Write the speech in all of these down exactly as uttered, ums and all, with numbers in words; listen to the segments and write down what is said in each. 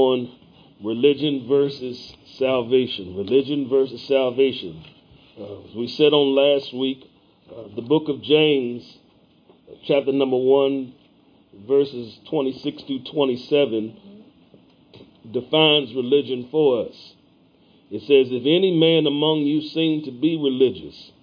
on religion versus salvation. Religion versus salvation. Uh, as we said on last week, uh, the book of James, chapter number one, verses twenty-six through twenty-seven, defines religion for us. It says, if any man among you seem to be religious,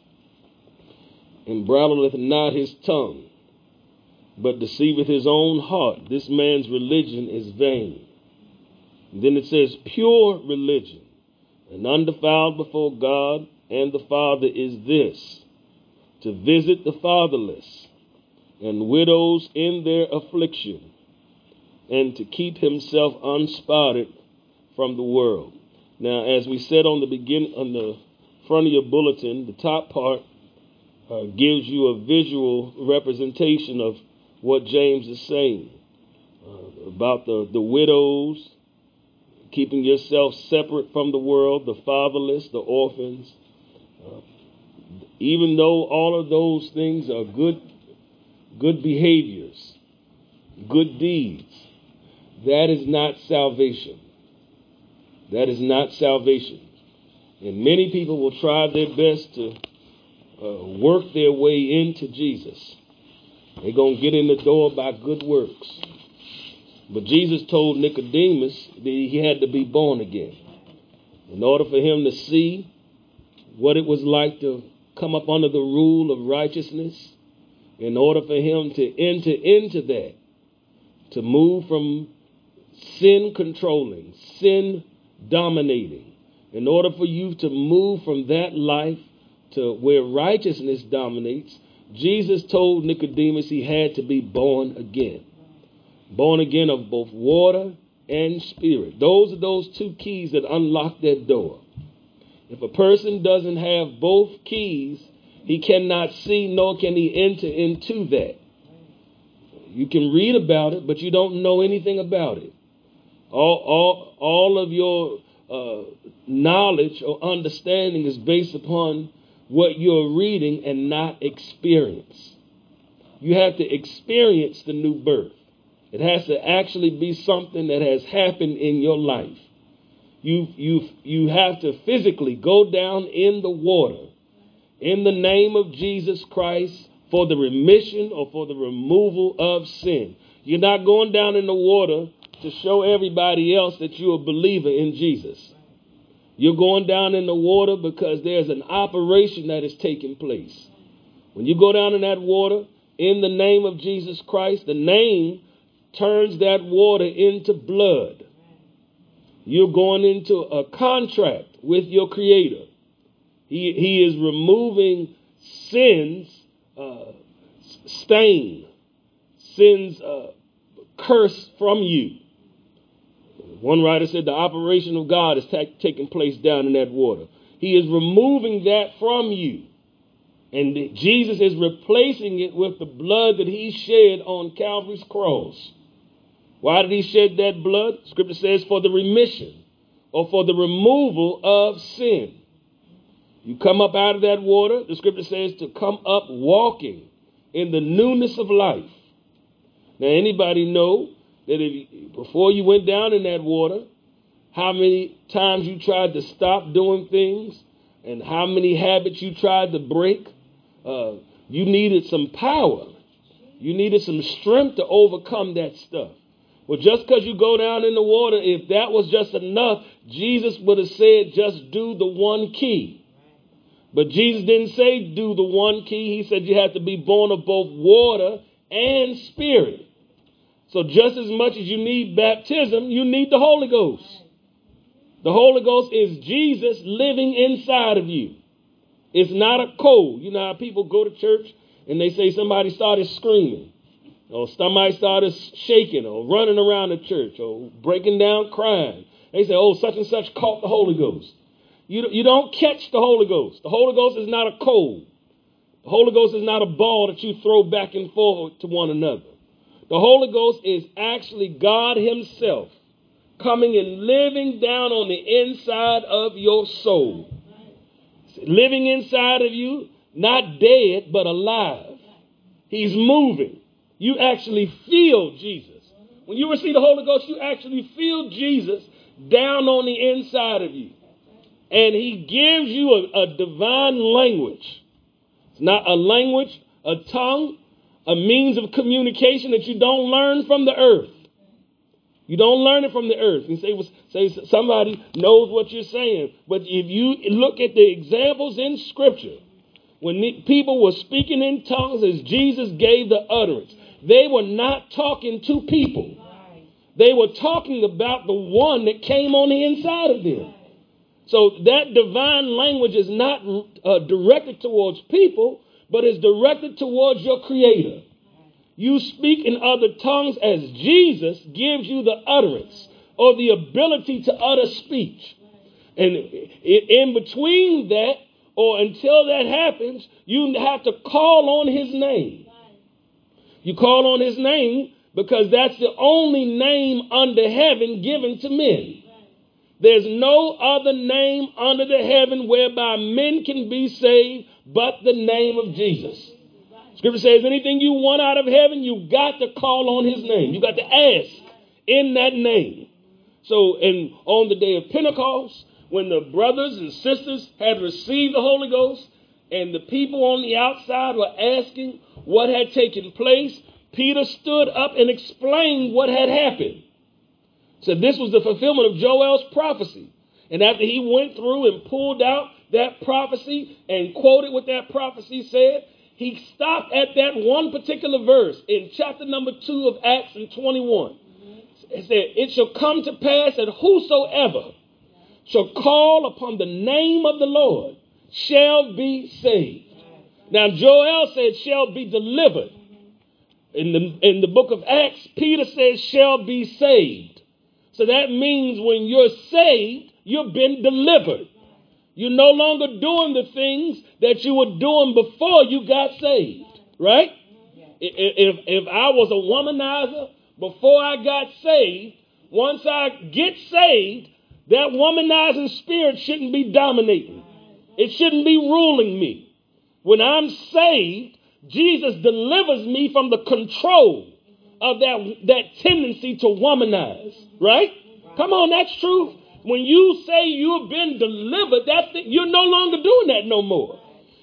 and bridleth not his tongue, but deceiveth his own heart, this man's religion is vain. And then it says, pure religion and undefiled before God and the Father is this, to visit the fatherless and widows in their affliction, and to keep himself unspotted from the world. Now, as we said on the beginning, on the front of your bulletin, the top part uh, gives you a visual representation of what James is saying uh, about the, the widows, keeping yourself separate from the world, the fatherless, the orphans. Uh, even though all of those things are good, good behaviors, good deeds, that is not salvation. That is not salvation. And many people will try their best to uh, work their way into Jesus. They're going to get in the door by good works. But Jesus told Nicodemus that he had to be born again. In order for him to see what it was like to come up under the rule of righteousness, in order for him to enter into that, to move from sin controlling, sin dominating, in order for you to move from that life to where righteousness dominates, Jesus told Nicodemus he had to be born again. Born again of both water and spirit. Those are those two keys that unlock that door. If a person doesn't have both keys, he cannot see nor can he enter into that. You can read about it, but you don't know anything about it. All, all, all of your uh, knowledge or understanding is based upon what you're reading and not experience. You have to experience the new birth. It has to actually be something that has happened in your life. You, you, you have to physically go down in the water in the name of Jesus Christ for the remission or for the removal of sin. You're not going down in the water to show everybody else that you're a believer in Jesus. You're going down in the water because there's an operation that is taking place. When you go down in that water in the name of Jesus Christ, the name turns that water into blood. You're going into a contract with your Creator. He, he is removing sin's uh, stain, sin's uh, curse from you. One writer said the operation of God is ta- taking place down in that water. He is removing that from you. And Jesus is replacing it with the blood that he shed on Calvary's cross. Why did he shed that blood? Scripture says for the remission or for the removal of sin. You come up out of that water, the scripture says to come up walking in the newness of life. Now, anybody know that if, before you went down in that water, how many times you tried to stop doing things and how many habits you tried to break? Uh, you needed some power. You needed some strength to overcome that stuff. Well, just because you go down in the water, if that was just enough, Jesus would have said, just do the one key. But Jesus didn't say do the one key. He said you have to be born of both water and spirit. So just as much as you need baptism, you need the Holy Ghost. The Holy Ghost is Jesus living inside of you. It's not a code. You know how people go to church and they say somebody started screaming, or somebody started shaking or running around the church or breaking down crying. They say, oh, such and such caught the Holy Ghost. You, you don't catch the Holy Ghost. The Holy Ghost is not a code. The Holy Ghost is not a ball that you throw back and forth to one another. The Holy Ghost is actually God himself coming and living down on the inside of your soul. Living inside of you, not dead, but alive. He's moving. You actually feel Jesus When you receive the Holy Ghost, you actually feel Jesus down on the inside of you. And he gives you a, a divine language. It's not a language, a tongue, a means of communication that you don't learn from the earth. You don't learn it from the earth. You say, say somebody knows what you're saying. But if you look at the examples in Scripture, when the people were speaking in tongues as Jesus gave the utterance, they were not talking to people. They were talking about the one that came on the inside of them. So that divine language is not uh, directed towards people, but is directed towards your Creator. You speak in other tongues as Jesus gives you the utterance or the ability to utter speech. And in between that, or until that happens, you have to call on his name. You call on his name because that's the only name under heaven given to men. There's no other name under the heaven whereby men can be saved but the name of Jesus. Scripture says anything you want out of heaven, you got to call on his name. You got to ask in that name. So, and on the day of Pentecost, when the brothers and sisters had received the Holy Ghost and the people on the outside were asking what had taken place, Peter stood up and explained what had happened. So this was the fulfillment of Joel's prophecy. And after he went through and pulled out that prophecy and quoted what that prophecy said, he stopped at that one particular verse in chapter number two of Acts in twenty-one. It said, it shall come to pass that whosoever shall call upon the name of the Lord shall be saved. Now, Joel said shall be delivered. In the, in the book of Acts, Peter says shall be saved. So that means when you're saved, you've been delivered. You're no longer doing the things that you were doing before you got saved, right? If, if I was a womanizer before I got saved, once I get saved, that womanizing spirit shouldn't be dominating. It shouldn't be ruling me. When I'm saved, Jesus delivers me from the control of that, that tendency to womanize, right? Come on, that's true. When you say you've been delivered, that's the, you're no longer doing that no more.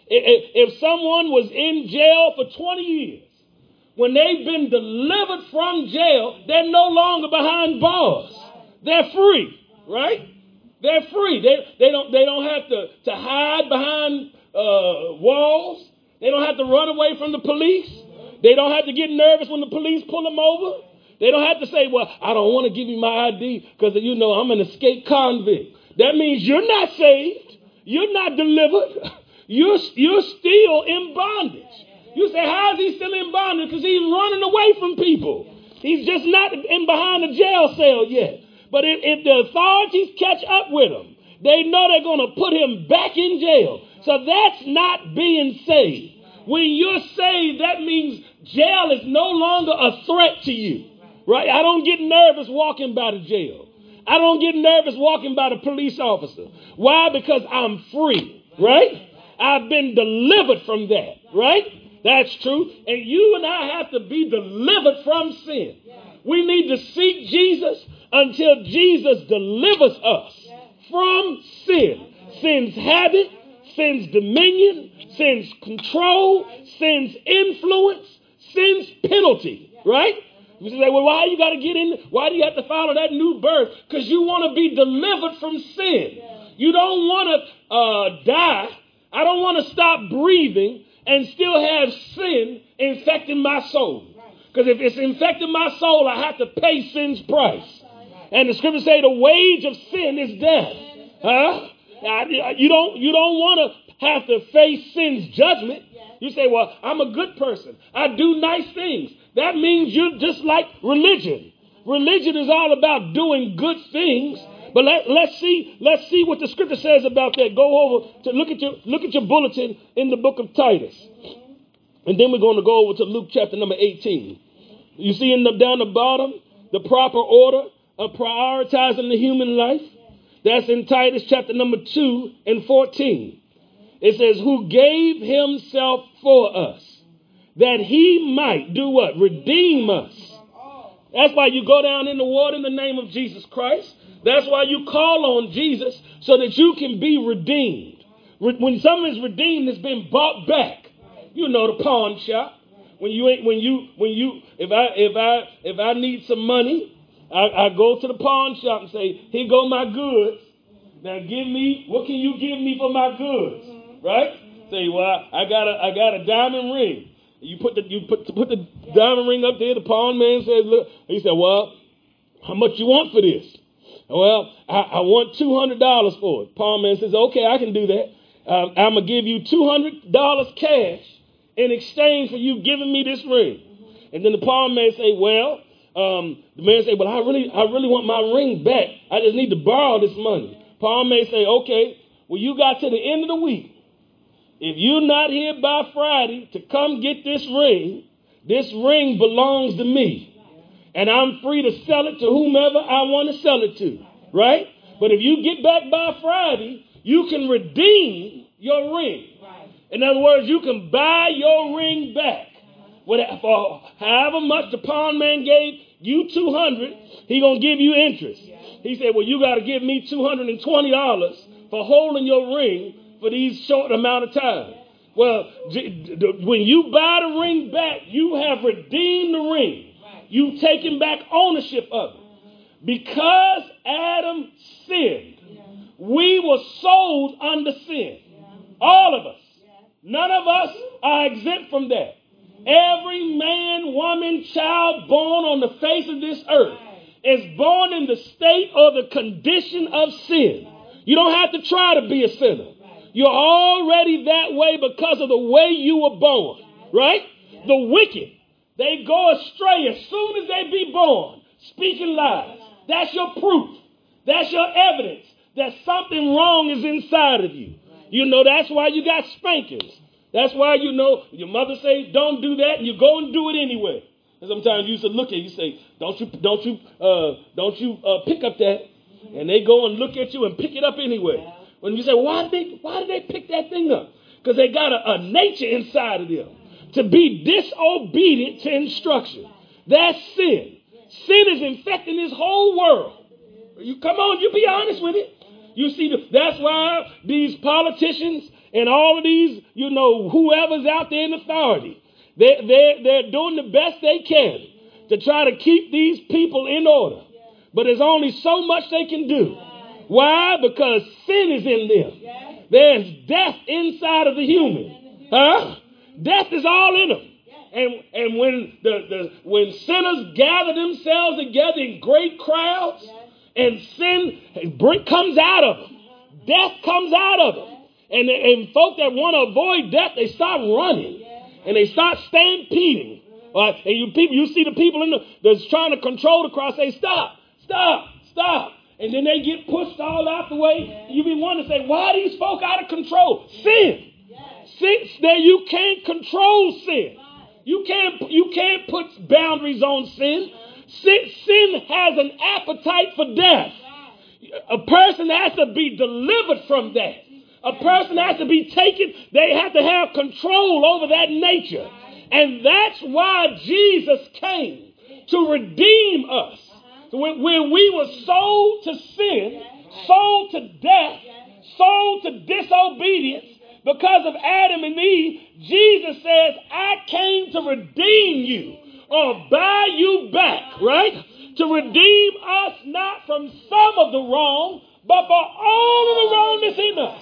If, if someone was in jail for twenty years, when they've been delivered from jail, they're no longer behind bars. They're free, right? They're free. They, they don't they don't have to, to hide behind uh, walls. They don't have to run away from the police. They don't have to get nervous when the police pull them over. They don't have to say, well, I don't want to give you my I D because, you know, I'm an escaped convict. That means you're not saved. You're not delivered. You're, you're still in bondage. You say, how is he still in bondage? Because he's running away from people. He's just not in behind a jail cell yet. But if, if the authorities catch up with him, they know they're going to put him back in jail. So that's not being saved. When you're saved, that means jail is no longer a threat to you. Right? I don't get nervous walking by the jail. I don't get nervous walking by the police officer. Why? Because I'm free. Right? I've been delivered from that. Right? That's true. And you and I have to be delivered from sin. We need to seek Jesus until Jesus delivers us from sin. Sin's habit, sin's dominion, sin's control, sin's influence, sin's penalty. Right? You say, well, why you got to get in? Why do you have to follow that new birth? Because you want to be delivered from sin. You don't want to uh, die. I don't want to stop breathing and still have sin infecting my soul. Because if it's infecting my soul, I have to pay sin's price. And the scriptures say the wage of sin is death. Huh? You don't, you don't want to have to face sin's judgment. You say, well, I'm a good person. I do nice things. That means you're just like religion. Religion is all about doing good things. But let, let's see, let's see what the scripture says about that. Go over to look at your look at your bulletin in the book of Titus. And then we're going to go over to Luke chapter number eighteen. You see in the down the bottom, the proper order of prioritizing the human life. That's in Titus chapter number two and fourteen. It says, who gave himself for us, that he might do what? Redeem us. That's why you go down in the water in the name of Jesus Christ. That's why you call on Jesus so that you can be redeemed. When something is redeemed, it's been bought back. You know, the pawn shop. When you ain't, when you, when you, if I, if I, if I need some money, I, I go to the pawn shop and say, here go my goods. Now give me, what can you give me for my goods? Right? Say, well, I got a, I got a diamond ring. You put the, you put, put the diamond ring up there. The pawn man says, look, he said, well, how much you want for this? Well, I, I want two hundred dollars for it. Pawn man says, okay, I can do that. Um, I'm going to give you two hundred dollars cash in exchange for you giving me this ring. And then the pawn man say, well, um, the man say, well, I really, I really want my ring back. I just need to borrow this money. Pawn man say, okay, well, you got to the end of the week. If you're not here by Friday to come get this ring, this ring belongs to me. And I'm free to sell it to whomever I want to sell it to. Right? But if you get back by Friday, you can redeem your ring. In other words, you can buy your ring back. For however much the pawn man gave you two hundred dollars, he going to give you interest. He said, well, you got to give me two hundred twenty dollars for holding your ring for these short amount of time. Well, when you buy the ring back, you have redeemed the ring. You've taken back ownership of it. Because Adam sinned, we were sold under sin. All of us. None of us are exempt from that. Every man, woman, child born on the face of this earth is born in the state or the condition of sin. You don't have to try to be a sinner. You're already that way because of the way you were born, right? The wicked, they go astray as soon as they be born, speaking lies. That's your proof. That's your evidence that something wrong is inside of you. You know, that's why you got spankings. That's why, you know, your mother say, don't do that, and you go and do it anyway. And sometimes you used to look at you, say, don't you, don't you, uh, don't you uh, pick up that? And they go and look at you and pick it up anyway. When you say, why did they, why did they pick that thing up? Because they got a, a nature inside of them to be disobedient to instruction. That's sin. Sin is infecting this whole world. You come on, you be honest with it. You see, the, that's why these politicians and all of these, you know, whoever's out there in authority, they, they're, they're doing the best they can to try to keep these people in order. But there's only so much they can do. Why? Because sin is in them. There's death inside of the human. Huh? Death is all in them. And, and when, the, the, when sinners gather themselves together in great crowds, and sin comes out of them, death comes out of them. And, and folk that want to avoid death, they start running. And they start stampeding. Uh, and you people, you see the people in the, that's trying to control the crowd say, stop, stop, stop. And then they get pushed all out the way. You be wanting to say, why are these folk out of control? Sin. Sin, that you can't control sin. You can't, you can't put boundaries on sin. Sin, sin has an appetite for death. A person has to be delivered from that. A person has to be taken. They have to have control over that nature. And that's why Jesus came, to redeem us. When, when we were sold to sin, sold to death, sold to disobedience because of Adam and Eve, Jesus says, I came to redeem you or buy you back, right? To redeem us not from some of the wrong, but for all of the wrongness in us.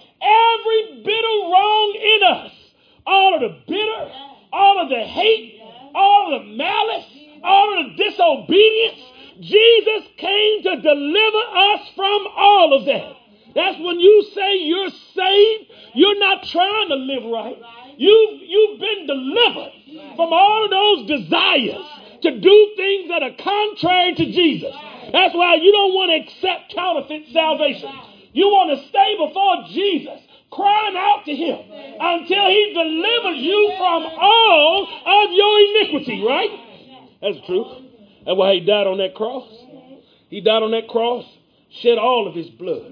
Every bit of wrong in us. All of the bitter, all of the hate, all of the malice, all of the disobedience. Jesus came to deliver us from all of that. That's when you say you're saved, you're not trying to live right. You've, you've been delivered from all of those desires to do things that are contrary to Jesus. That's why you don't want to accept counterfeit salvation. You want to stay before Jesus, crying out to him until he delivers you from all of your iniquity, right? That's the truth. That's why he died on that cross. He died on that cross, shed all of his blood.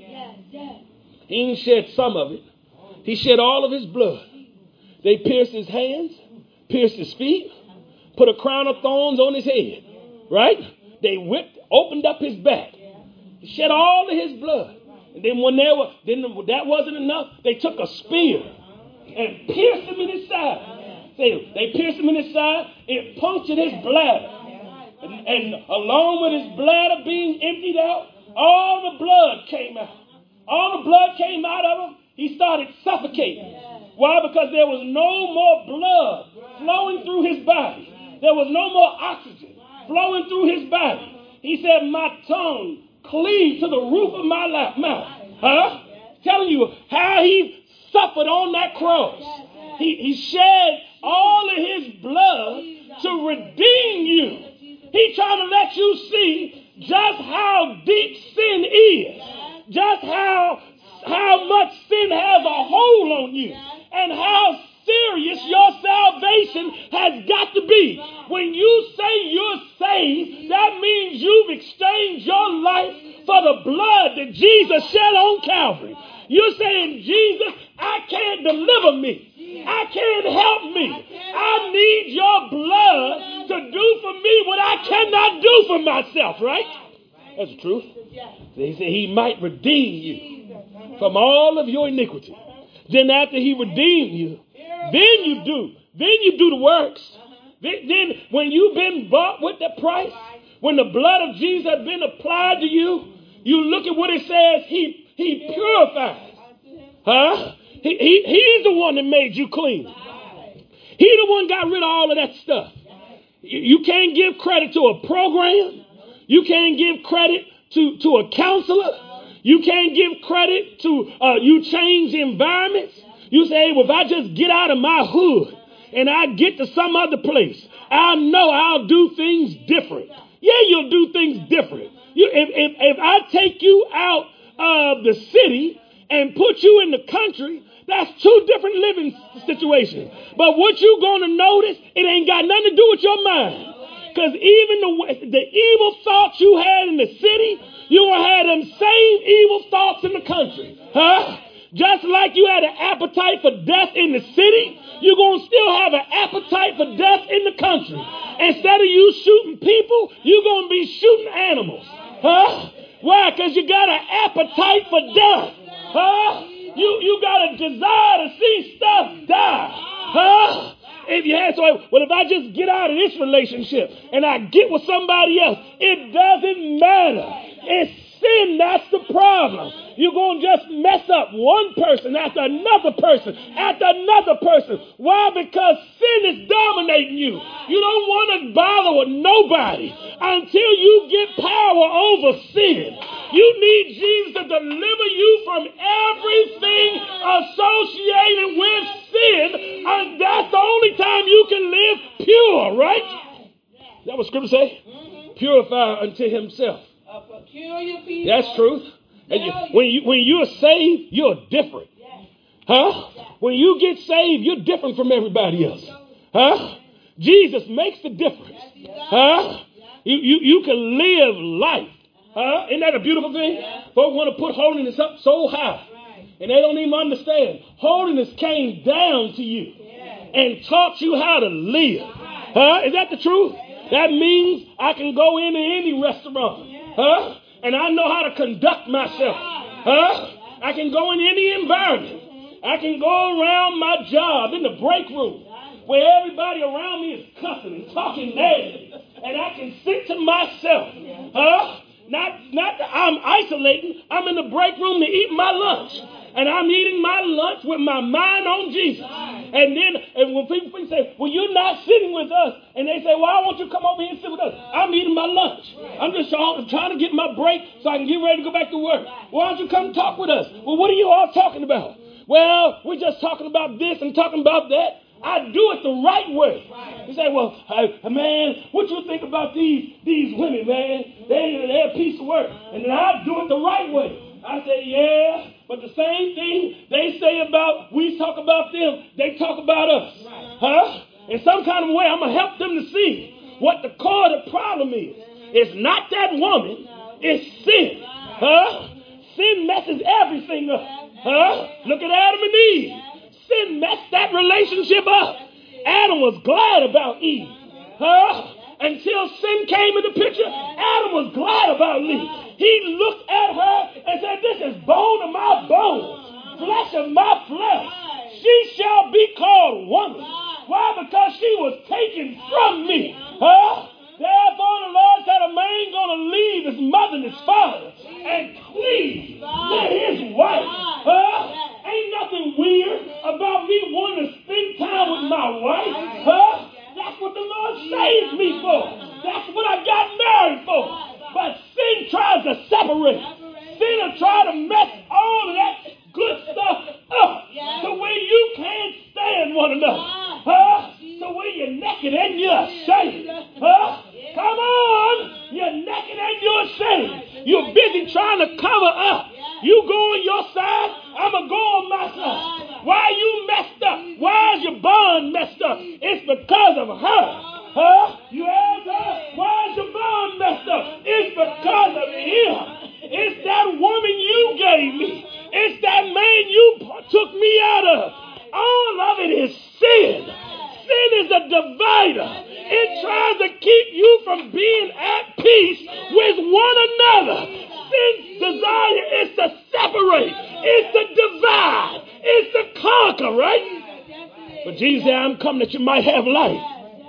He didn't shed some of it. He shed all of his blood. They pierced his hands, pierced his feet, put a crown of thorns on his head. right? They whipped, opened up his back, shed all of his blood. And then when they were, then that wasn't enough, they took a spear and pierced him in his side. They, they pierced him in his side, it punctured his bladder. And, and along with his bladder being emptied out, all the blood came out. All the blood came out of him. He started suffocating. Why? Because there was no more blood flowing through his body. There was no more oxygen flowing through his body. He said, my tongue cleaved to the roof of my lap mouth. Huh? Telling you how he suffered on that cross. He, he shed all of his blood to redeem you. He's trying to let you see just how deep sin is. Just how, how much sin has a hold on you. And how serious your salvation has got to be. When you say you're saved, that means you've exchanged your life for the blood that Jesus shed on Calvary. You're saying, Jesus, I can't deliver me. I can't help me. I need your blood to do for me what I cannot do for myself, right? That's the truth. He said he might redeem you from all of your iniquity. Then after he redeemed you, then you do. Then you do the works. Then, then when you've been bought with the price, when the blood of Jesus has been applied to you, you look at what it says, he, he purifies. Huh? He, he, he's the one that made you clean. He the one got rid of all of that stuff. You, you can't give credit to a program. You can't give credit to, to a counselor. You can't give credit to uh, you change environments. You say, hey, well, if I just get out of my hood and I get to some other place, I know I'll do things different. Yeah, you'll do things different. You, if, if, if I take you out of the city and put you in the country, that's two different living situations. But what you going to notice, it ain't got nothing to do with your mind. Because even the, the evil thoughts you had in the city, you will have them same evil thoughts in the country. Huh? Just like you had an appetite for death in the city, you're going to still have an appetite for death in the country. Instead of you shooting people, you're going to be shooting animals. Huh? Why? Because you got an appetite for death. Huh? You, you got a desire to see stuff die. Huh? If you had, so, well, if I just get out of this relationship and I get with somebody else, it doesn't matter. It's sin, that's the problem. You're going to just mess up one person after another person after another person. Why? Because sin is dominating you. You don't want to bother with nobody until you get power over sin. You need Jesus to deliver you from everything associated with sin, and that's the only time you can live pure, right? Is that what Scripture say? Purify unto himself. That's truth. And you, when you when you're saved, you're different. Huh? When you get saved, you're different from everybody else. Huh? Jesus makes the difference. Huh? You, you, you can live life. Huh? Isn't that a beautiful thing? Folks want to put holiness up so high. And they don't even understand. Holiness came down to you and taught you how to live. Huh? Is that the truth? That means I can go into any restaurant. Huh? And I know how to conduct myself. Huh? I can go in any environment. I can go around my job in the break room where everybody around me is cussing and talking nasty. And I can sit to myself. Huh? Not, not that I'm isolating. I'm in the break room to eat my lunch. And I'm eating my lunch with my mind on Jesus. And then and when people say, well, you're not sitting with us. And they say, why won't you come over here and sit with us? I'm eating my lunch. I'm just trying to get my break so I can get ready to go back to work. Why don't you come talk with us? Well, what are you all talking about? Well, we're just talking about this and talking about that. I do it the right way. You say, well, hey, man, what you think about these these women, man? They, they're a piece of work. And then I do it the right way. I say, yeah, but the same thing they say about, we talk about them, they talk about us. Huh? In some kind of way, I'm going to help them to see what the core of the problem is. It's not that woman, it's sin. Huh? Sin messes everything up. Huh? Look at Adam and Eve. Sin messed that relationship up. Adam was glad about Eve. Huh? until sin came in the picture, Adam was glad about Eve. He looked at her and said, this is bone of my bone, flesh of my flesh. She shall be called woman. Why? Because she was taken from me. Huh? Therefore the Lord said, a man going to leave his mother and his father and cleave to his wife. Huh? Ain't nothing weird about me wanting to spend time with my wife. Huh? That's what the Lord saved me for. That's what I got married for. But sin tries to separate. Sin will try to mess all of that good stuff up to where you can't stand one another. Huh? To where you're naked and you're ashamed. Huh? Come on. You're naked and you're ashamed. You're busy trying to cover up. You go on your side, I'm going to go on my side. Why you messed up? Why is your bond messed up? It's because of her. Huh? You ask her, why is your bond messed up? It's because of him. It's that woman you gave me. It's that man you took me out of. All of it is sin. Sin is a divider. It tries to keep you from being at peace with one another. Sin's desire is to separate. It's to divide. It's to conquer, right? But Jesus said, I'm coming that you might have life.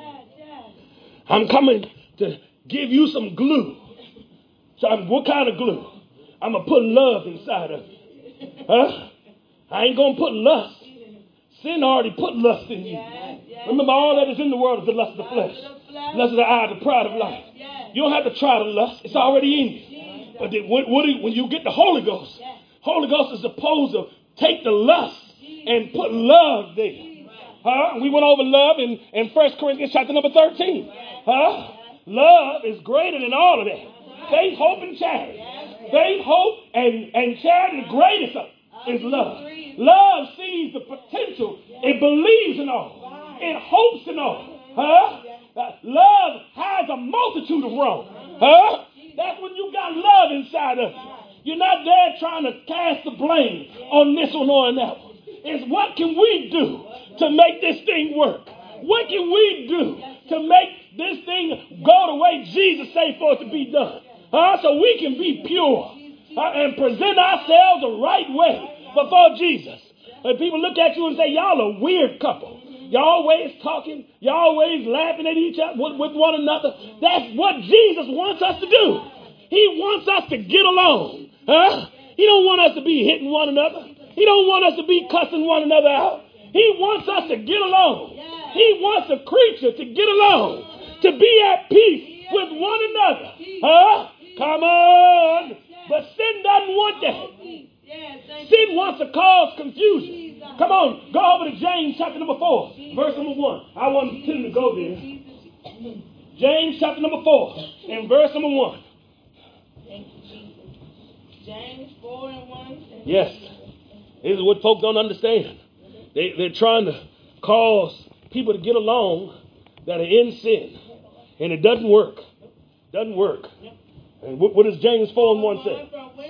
I'm coming to give you some glue. So I'm, what kind of glue? I'm going to put love inside of you. Huh? I ain't going to put lust. Sin already put lust in you. Remember, all that is in the world is the lust of the flesh. Lust of the eye, the pride of life. You don't have to try to lust. It's already in you. But then when, when you get the Holy Ghost, Holy Ghost is supposed to take the lust and put love there. Huh? We went over love in, in First Corinthians chapter number thirteen. Huh? Love is greater than all of that. Faith, hope, and charity. Faith, hope, and, and charity, the greatest of is love. Love sees the potential. It believes in all. It hopes in all. Huh? Uh, love has a multitude of wrongs. Huh? That's when you got love inside of you. You're not there trying to cast the blame on this one or on that one. It's what can we do to make this thing work? What can we do to make this thing go the way Jesus said for it to be done? Huh? So we can be pure uh, and present ourselves the right way before Jesus. And people look at you and say, y'all a weird couple. Y'all always talking. Y'all always laughing at each other with, with one another. That's what Jesus wants us to do. He wants us to get along. Huh? He don't want us to be hitting one another. He don't want us to be cussing one another out. He wants us to get along. He wants a creature to get along, to be at peace with one another. Huh? Come on. But sin doesn't want that. Sin wants to cause confusion. Come on, go over to James chapter number four, verse number one. I want him to go there. James chapter number four, and verse number one. Thank you, Jesus. James four and one. Yes. This is what folks don't understand. They, they're trying to cause people to get along that are in sin. And it doesn't work. Doesn't work. And what, what does James four and one say?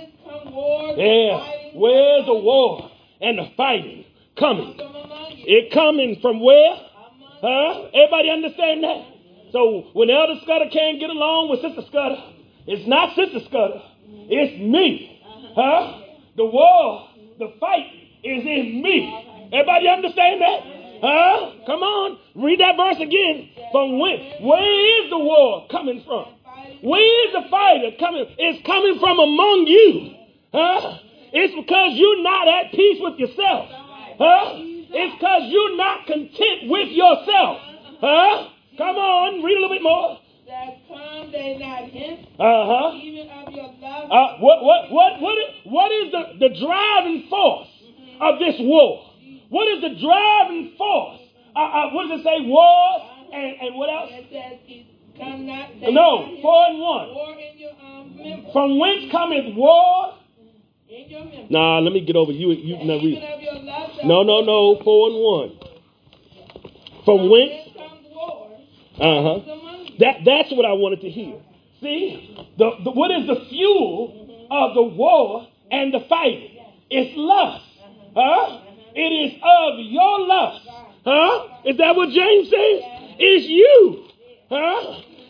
Yeah. Where's the war and the fighting coming? It coming from where? Huh? Everybody understand that? So when Elder Scudder can't get along with Sister Scudder, it's not Sister Scudder. It's me. Huh? The war, the fight is in me. Everybody understand that? Huh? Come on. Read that verse again. From when? Where is the war coming from? Where is the fighter coming? It's coming from among you. Huh? It's because you're not at peace with yourself. Huh? It's because you're not content with yourself. Huh? Come on, read a little bit more. That come they not hence, uh-huh. even of your love. Uh, what, what, what, what is, what is the, the driving force of this war? What is the driving force? Uh, uh, what does it say? Wars and, and what else? It says, come not, no, four and one. War in your, um, members. From whence cometh war? In your members. Nah, let me get over you. You and no, even read. of your love, No, no, no. Four and one. From, From whence? whence comes war? Uh huh. That that's what I wanted to hear. See, the, the what is the fuel of the war and the fighting? It's lust. Huh? It is of your lust. Huh? Is that what James says? It's you. Huh?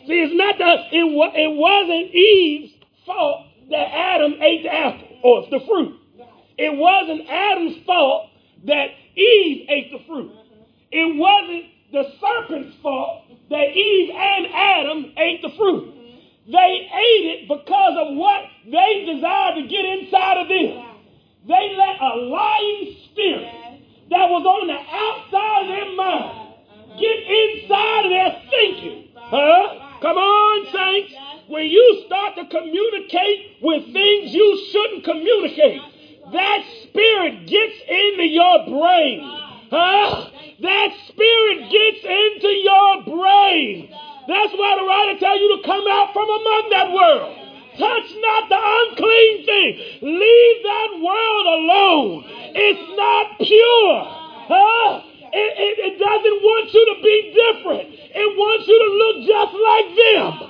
See, it's not the, it, wa- it wasn't Eve's fault that Adam ate the apple or the fruit. It wasn't Adam's fault that Eve ate the fruit. It wasn't the serpent's fault that Eve and Adam ate the fruit. They ate it because of what they desired to get inside of them. They let a lying spirit that was on the outside of their mind get inside of their thinking. Huh? Come on, saints. When you start to communicate with things you shouldn't communicate, that spirit gets into your brain. Huh? That spirit gets into your brain. That's why the writer tells you to come out from among that world. Touch not the unclean thing. Leave that world alone. It's not pure. Huh? It, it, it doesn't want you to be different. It wants you to look just like them.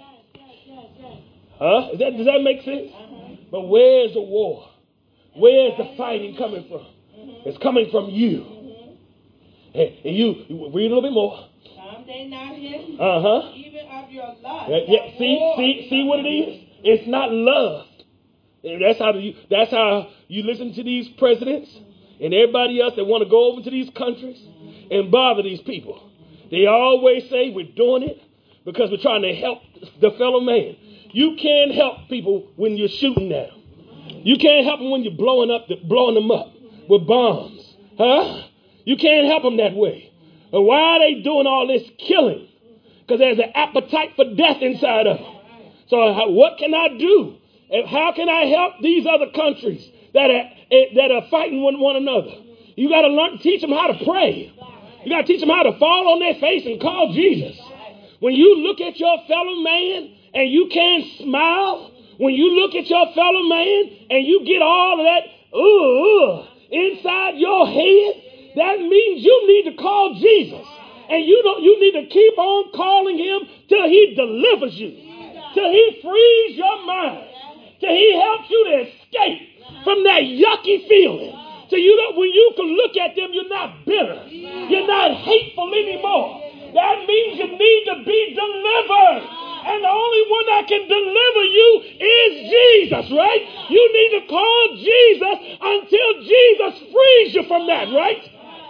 Huh? Is that, does that make sense? But where's the war? Where's the fighting coming from? It's coming from you. And, and you, you read a little bit more. Some they not hidden, Uh-huh. even of your love. Yeah, yeah. See, see, see what it is? It's not love. And that's how you that's how you listen to these presidents and everybody else that want to go over to these countries and bother these people. They always say we're doing it because we're trying to help the fellow man. You can't help people when you're shooting at them. You can't help them when you're blowing up, the, blowing them up with bombs. Huh? You can't help them that way. But why are they doing all this killing? Because there's an appetite for death inside of them. So how, what can I do? And how can I help these other countries that are, that are fighting one, one another? You got to learn, teach them how to pray. You got to teach them how to fall on their face and call Jesus. When you look at your fellow man and you can't smile, when you look at your fellow man and you get all of that ooh, inside your head, that means you need to call Jesus. And you don't, you need to keep on calling him till he delivers you, till he frees your mind, till he helps you to escape from that yucky feeling. So you don't, when you can look at them, you're not bitter. You're not hateful anymore. That means you need to be delivered. And the only one that can deliver you is Jesus, right? You need to call Jesus until Jesus frees you from that, right?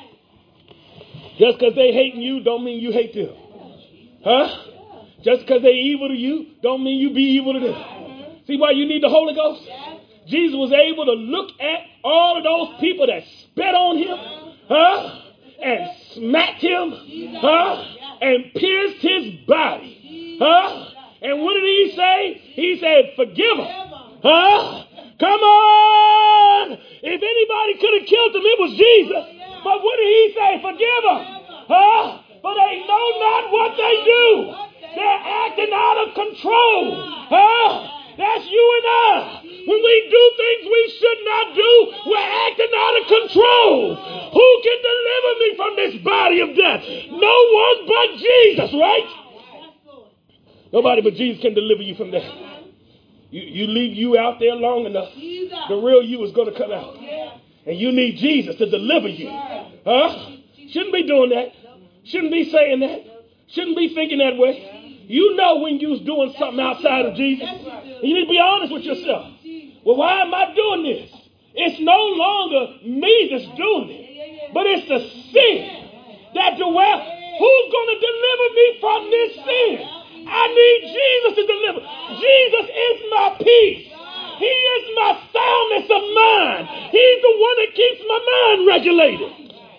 Just because they hating you don't mean you hate them. Huh? Just because they evil to you don't mean you be evil to them. See why you need the Holy Ghost? Jesus was able to look at all of those people that spit on him, huh? And smacked him, huh? And pierced his body, huh? And what did he say? He said, forgive them, huh? Come on! If anybody could have killed him, it was Jesus. But what did he say? Forgive them, huh? But they know not what they do. They're acting out of control, huh? That's you and I. When we do things we should not do, we're acting out of control. Who can deliver me from this body of death? No one but Jesus, right? Nobody but Jesus can deliver you from that. You, you leave you out there long enough, the real you is going to come out. And you need Jesus to deliver you. Huh? Shouldn't be doing that. Shouldn't be saying that. Shouldn't be thinking that way. You know when you're doing something outside of Jesus. And you need to be honest with yourself. Well, why am I doing this? It's no longer me that's doing it, but it's the sin that dwells. Who's going to deliver me from this sin? I need Jesus to deliver. Jesus is my peace. He is my soundness of mind. He's the one that keeps my mind regulated.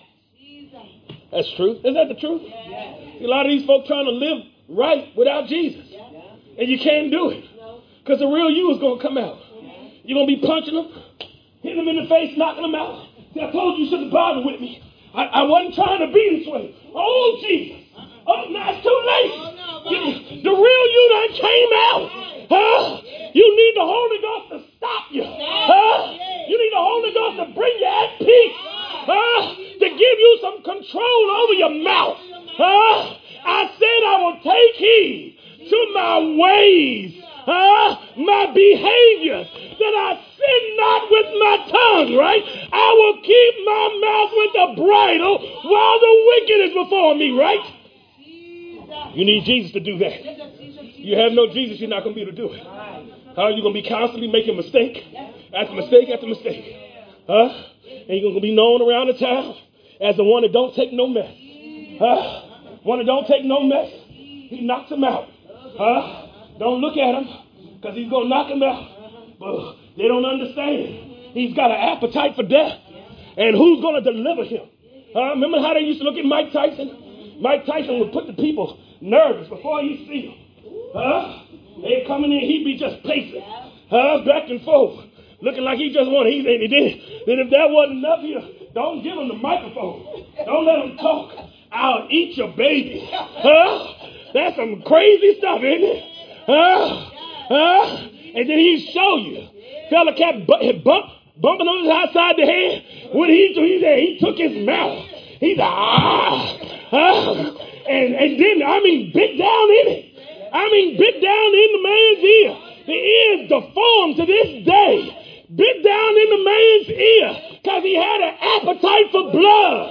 That's true. Isn't that the truth? See, a lot of these folk trying to live right without Jesus. And you can't do it. Because the real you is going to come out. You're going to be punching them, hitting them in the face, knocking them out. See, I told you you shouldn't bother with me. I, I wasn't trying to be this way. Oh, Jesus. Oh, now it's too late. You, the real you done came out. Huh? You need the Holy Ghost to stop you. Huh? You need the Holy Ghost to bring you at peace. Huh? To give you some control over your mouth. Huh? I said I will take heed to my ways. Huh? My behavior. That I sin not with my tongue, right? I will keep my mouth with the bridle while the wicked is before me, right? You need Jesus to do that. You have no Jesus, you're not going to be able to do it. How are you going to be constantly making mistake after mistake after mistake? Huh? And you're going to be known around the town as the one that don't take no mess. Huh? One that don't take no mess. He knocks him out. Huh? Don't look at him because he's going to knock him out. But they don't understand. He's got an appetite for death. And who's going to deliver him? Huh? Remember how they used to look at Mike Tyson? Mike Tyson would put the people nervous before he see them. Huh? They'd come in there, he'd be just pacing. Huh? Back and forth. Looking like he just wanted. He, he did. Then if that wasn't enough here, don't give him the microphone. Don't let him talk. I'll eat your baby. Huh? That's some crazy stuff, isn't it? Huh? Huh? And then he'd show you. Fella cat bu- bump, bumping on his outside the head. What did he do? He said he took his mouth. He's like, ah. Huh? And, and then, I mean, bit down in it. I mean, bit down in the man's ear. The ear is deformed to this day. Bit down in the man's ear because he had an appetite for blood.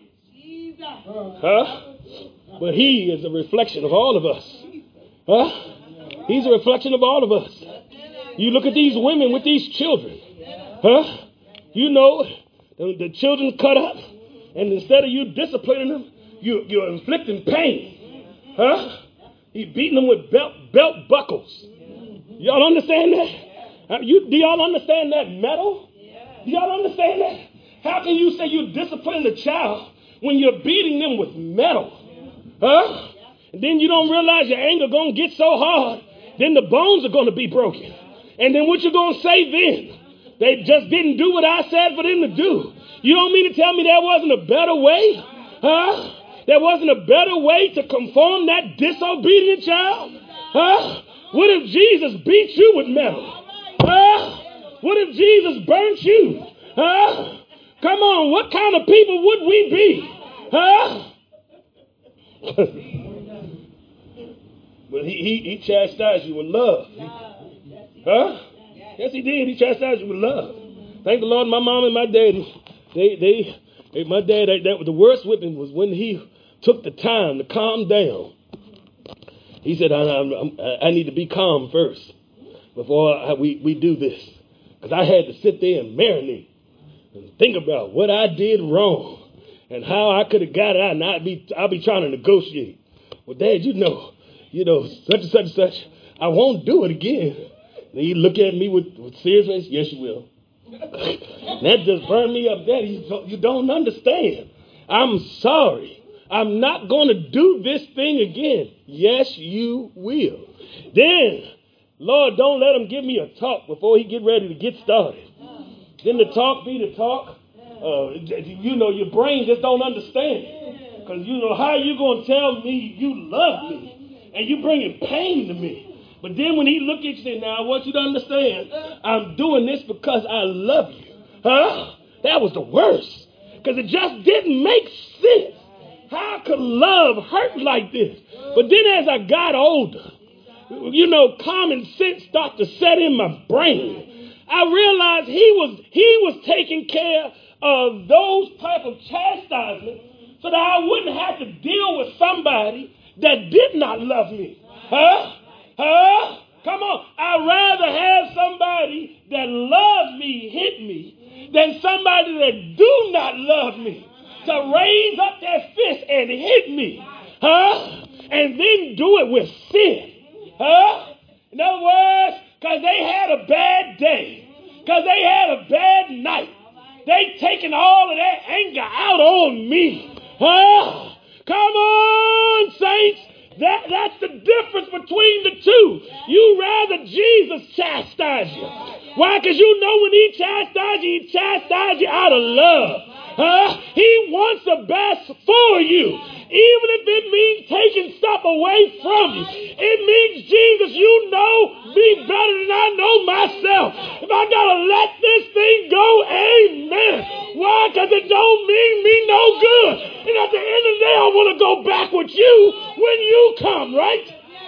Huh? But he is a reflection of all of us. Huh? He's a reflection of all of us. You look at these women with these children. Huh? You know, the, the children cut up, and instead of you disciplining them, you, you're inflicting pain. Huh? You're beating them with belt, belt buckles. Y'all understand that? Uh, you, do y'all understand that metal? Do y'all understand that? How can you say you discipline a child when you're beating them with metal? Huh? And then you don't realize your anger going to get so hard, then the bones are going to be broken. And then what you going to say then? They just didn't do what I said for them to do. You don't mean to tell me there wasn't a better way? Huh? There wasn't a better way to conform that disobedient child? Huh? What if Jesus beat you with metal? Huh? What if Jesus burnt you? Huh? Come on, what kind of people would we be? Huh? But he, he, he chastised you with love. Huh? Yes, he did. He chastised you with love. Thank the Lord, my mom and my daddy, they, they, they my dad, that, that the worst whipping was when he took the time to calm down. He said, I, I, I need to be calm first before I, we, we do this. Because I had to sit there and marinate and think about what I did wrong and how I could have got it out, and I'd be, I'd be trying to negotiate. Well, Dad, you know, you know, such and such and such, I won't do it again. And he look at me with, with serious face, yes, you will. That just burned me up, Daddy. You, you don't understand. I'm sorry. I'm not going to do this thing again. Yes, you will. Then, Lord, don't let him give me a talk before he get ready to get started. Then the talk be the talk. Uh, you know, your brain just don't understand. Because, you know, how you going to tell me you love me and you bringing pain to me? But then when he look at you and say, now I want you to understand, I'm doing this because I love you. Huh? That was the worst. Because it just didn't make sense. How could love hurt like this? But then as I got older, you know, common sense started to set in my brain. I realized he was he was taking care of those type of chastisement so that I wouldn't have to deal with somebody that did not love me. Huh? Huh? Come on. I'd rather have somebody that loves me hit me than somebody that do not love me to raise up their fist and hit me. Huh? And then do it with sin. Huh? In other words, because they had a bad day. Because they had a bad night. They taking all of that anger out on me. Huh? Come on, saints. That, that's the difference between the two. You rather Jesus chastise you. Why? Because you know when he chastises you, he chastises you out of love. Huh? He wants the best for you. Even if it means taking stuff away from you. It means, Jesus, you know me better than I know myself. If I got to let this thing go, amen. Why? Because it don't mean me no good. And at the end of the day, I want to go back with you when you come, right?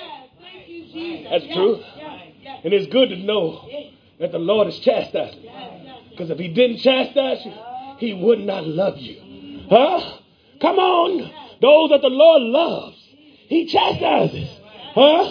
That's true. And it's good to know that the Lord is chastising. Because if he didn't chastise you, he would not love you. Huh? Come on. Those that the Lord loves, he chastises. Huh?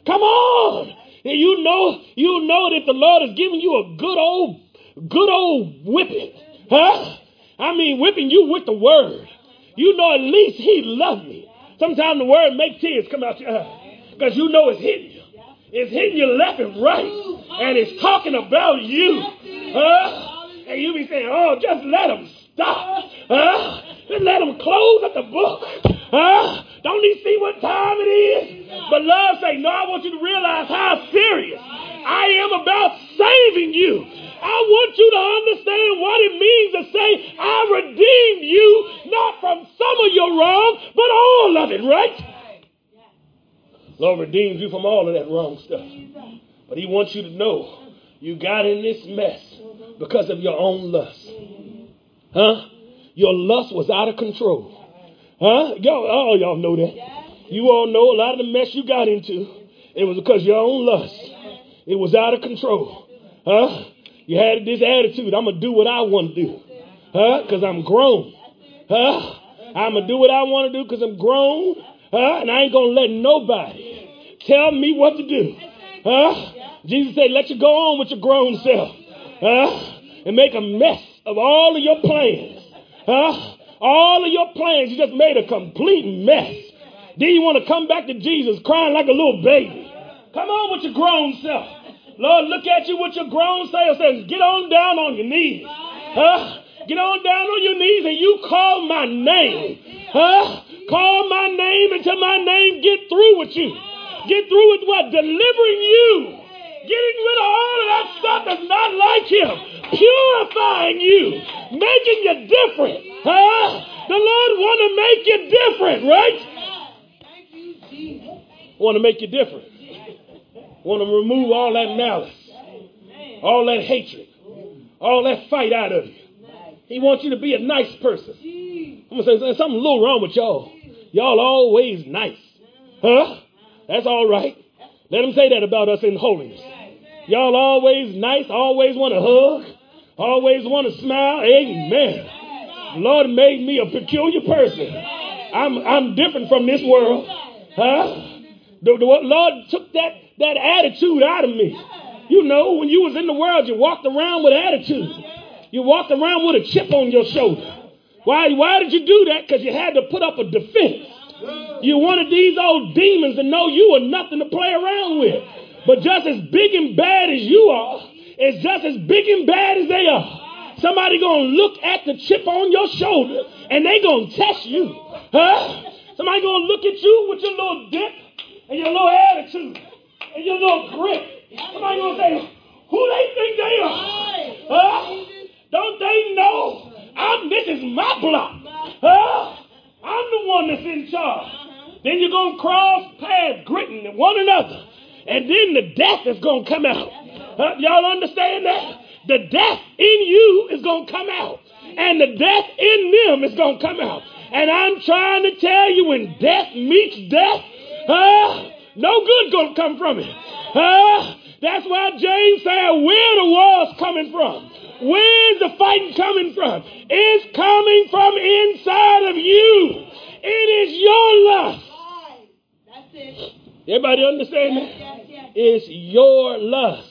Come on. And you know, you know that the Lord is giving you a good old, good old whipping. Huh? I mean, whipping you with the word. You know, at least he loved me. Sometimes the word makes tears come out your eyes because you know it's hitting you. It's hitting you left and right. And it's talking about you. Huh? And you be saying, oh, just let them stop. Huh? Just let them close at the book. Huh? Don't he see what time it is? But love say, no, I want you to realize how serious I am about saving you. I want you to understand what it means to say, I redeemed you, not from some of your wrong, but all of it, right? Lord redeems you from all of that wrong stuff. But he wants you to know you got in this mess because of your own lust. Huh? Your lust was out of control. Huh? Y'all, all y'all know that. You all know a lot of the mess you got into, it was because of your own lust. It was out of control. Huh? You had this attitude, I'm going to do what I want to do. Huh? Because I'm grown. Huh? I'm going to do what I want to do because I'm grown. Huh? And I ain't going to let nobody tell me what to do. Huh? Jesus said, let you go on with your grown self. Huh? And make a mess of all of your plans. Huh? All of your plans, you just made a complete mess. Then you want to come back to Jesus crying like a little baby. Come on with your grown self. Lord, look at you with your grown self. Says, get on down on your knees. Huh? Get on down on your knees and you call my name. Huh? Call my name until my name get through with you. Get through with what? Delivering you. Getting rid of all of that stuff that's not like him. Purifying you. Making you different. Huh? The Lord want to make you different, right? Want to make you different. Want to remove all that malice. All that hatred. All that fight out of you. He wants you to be a nice person. I'm going to say there's something a little wrong with y'all. Y'all always nice. Huh? That's all right. Let him say that about us in holiness. Y'all always nice, always want to hug, always want to smile. Amen. The Lord made me a peculiar person. I'm I'm different from this world. Huh? The, the Lord took that, that attitude out of me. You know, when you was in the world, you walked around with attitude. You walked around with a chip on your shoulder. Why, why did you do that? Because you had to put up a defense. You wanted these old demons to know you were nothing to play around with. But just as big and bad as you are, it's just as big and bad as they are. Somebody going to look at the chip on your shoulder and they going to test you. Huh? Somebody going to look at you with your little dip and your little attitude and your little grit. Somebody going to say, who they think they are? Huh? Don't they know I'm, this is my block? Huh? I'm the one that's in charge. Then you're going to cross paths, gritting at one another. And then the death is going to come out. Huh? Y'all understand that? The death in you is going to come out. And the death in them is going to come out. And I'm trying to tell you, when death meets death, huh, no good going to come from it. Huh? That's why James said, where the war's coming from? Where's the fighting coming from? It's coming from inside of you. It is your lust. That's it. Everybody understand that? Yes, yes, yes. It's your lust.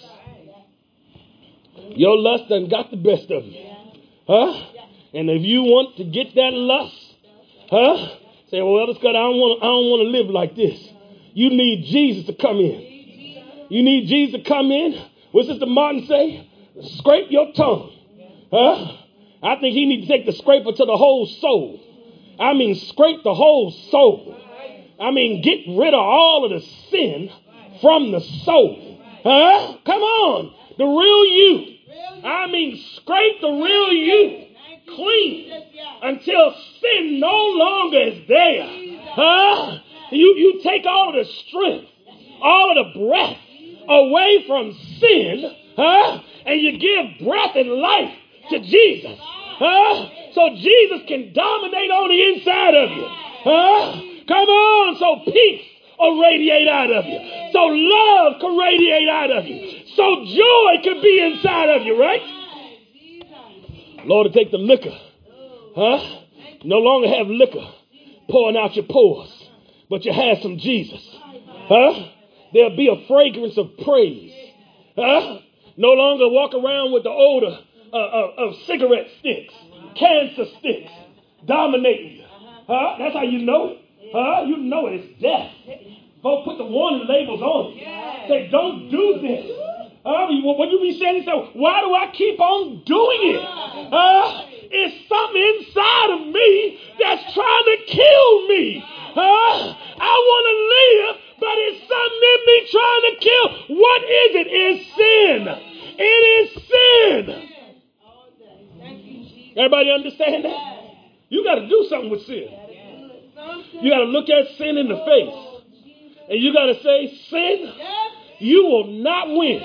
Your lust done got the best of you. Huh? And if you want to get that lust, huh? Say, well, Elder Scott, I don't want to I don't want to live like this. You need Jesus to come in. You need Jesus to come in. What's Sister Martin say? Scrape your tongue. Huh? I think he needs to take the scraper to the whole soul. I mean, scrape the whole soul. I mean, get rid of all of the sin from the soul. Huh? Come on. The real you. I mean, scrape the real you clean until sin no longer is there. Huh? You, you take all of the strength, all of the breath away from sin, huh? And you give breath and life to Jesus. Huh? So Jesus can dominate on the inside of you. Huh? Come on, so peace will radiate out of you. So love can radiate out of you. So joy can be inside of you, right? Lord, to take the liquor. Huh? No longer have liquor pouring out your pores, but you have some Jesus. Huh? There'll be a fragrance of praise. Huh? No longer walk around with the odor uh, of, of cigarette sticks, cancer sticks, dominating you. Huh? That's how you know it. Huh? You know it. It's death. Folks put the warning labels on it. Say, don't do this. Uh, when you be saying so, why do I keep on doing it? Uh, it's something inside of me that's trying to kill me. Uh, I want to live, but it's something in me trying to kill. What is it? It's sin. It is sin. Everybody understand that? You got to do something with sin. You got to look at sin in the face. And you got to say, sin, you will not win.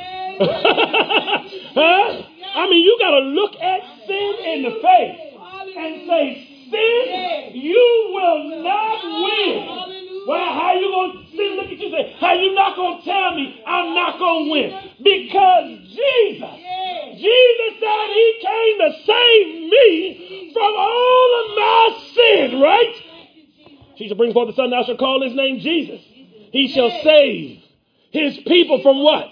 Huh? I mean, you got to look at sin in the face and say, sin, you will not win. Well, how you going to sin? Look at you and say, how you not going to tell me I'm not going to win? Because Jesus, Jesus said he came to save me from all of my sin, right? She shall bring forth the Son, thou shalt call his name Jesus. He shall save his people from what?